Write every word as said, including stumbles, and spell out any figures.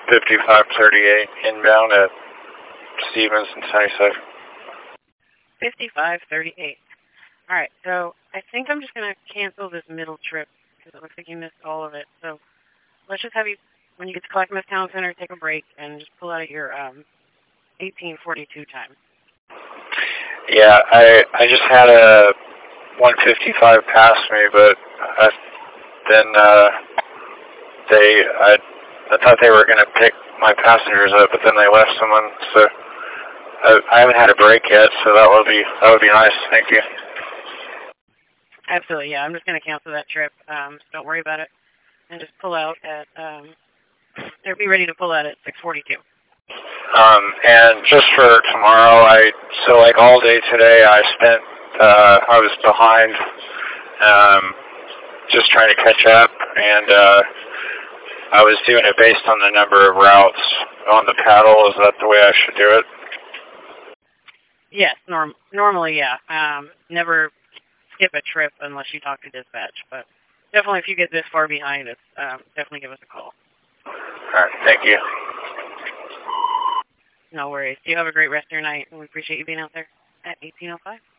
fifty-five thirty-eight inbound at Stevens and Sunnyside. fifty-five thirty-eight. All right, so I think I'm just going to cancel this middle trip because it looks like you missed all of it. So let's just have you, when you get to Clackamas Town Center, take a break and just pull out your um, eighteen forty-two time. Yeah, I I just had a one fifty-five pass me, but I, then uh, they I I thought they were going to pick my passengers up, but then they left someone. So I, I haven't had a break yet, so that would be that would be nice. Thank you. Absolutely, yeah. I'm just going to cancel that trip. Um, so don't worry about it, and just pull out at. Um, they'll be ready to pull out at six forty-two. Um, and just for tomorrow, I so like all day today, I spent uh, I was behind, um, just trying to catch up, and uh, I was doing it based on the number of routes on the paddle. Is that the way I should do it? Yes, norm normally, yeah. Um, never skip a trip unless you talk to dispatch, but definitely if you get this far behind, it's, um, definitely give us a call. All right, thank you. No worries. You have a great rest of your night, and we appreciate you being out there at eighteen oh five.